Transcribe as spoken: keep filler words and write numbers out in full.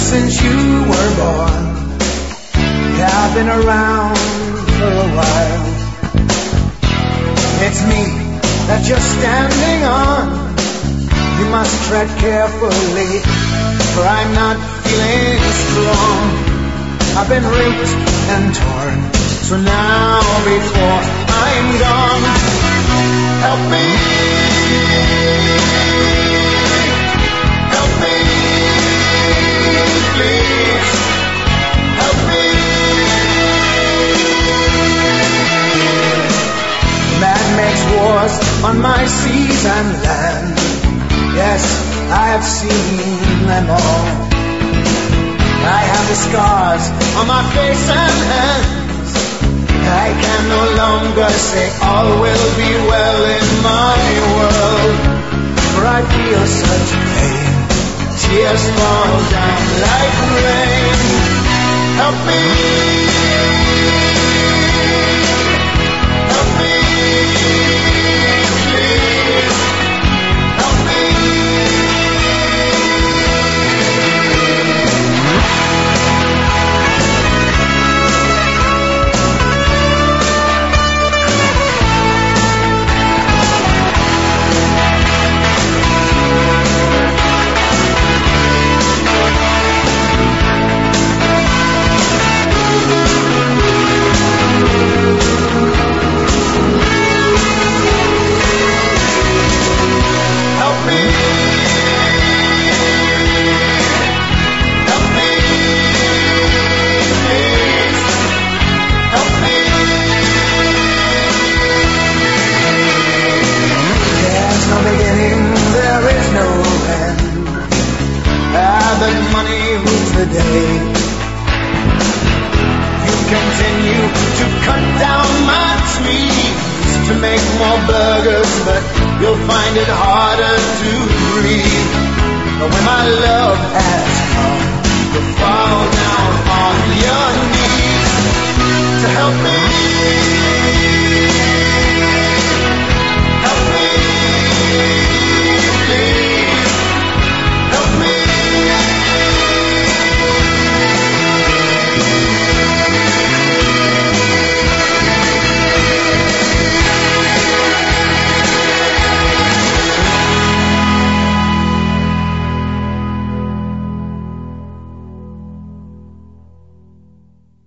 since you were born. Yeah, I've been around for a while. It's me that you're standing on. You must tread carefully, for I'm not feeling strong. I've been raped and torn, so now before I'm gone, help me, help me, please, help me. Man makes wars on my seas and land. Yes, I have seen them all. I have the scars on my face and hands. I can no longer say all will be well in my world, for I feel such pain. Tears fall down like rain. Help me, help me, please, help me. The day you continue to cut down my trees to make more burgers, but you'll find it harder to breathe. But when my love has come,